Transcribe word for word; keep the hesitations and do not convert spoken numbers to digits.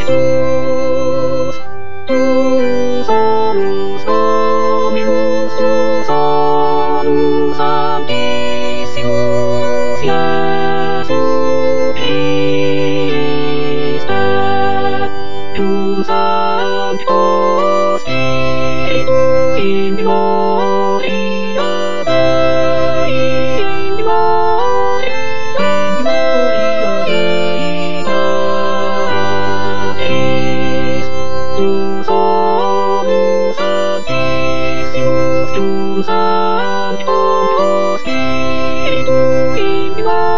Espíritus, tu solus Dominus, tu solus Sanctissimus Iesu Christe, tu Sancto Spiritu in gloria Dei, in gloria, in gloria Dei Patris, tu solus Sanctissimus, tu Sancto Spiritu in gloria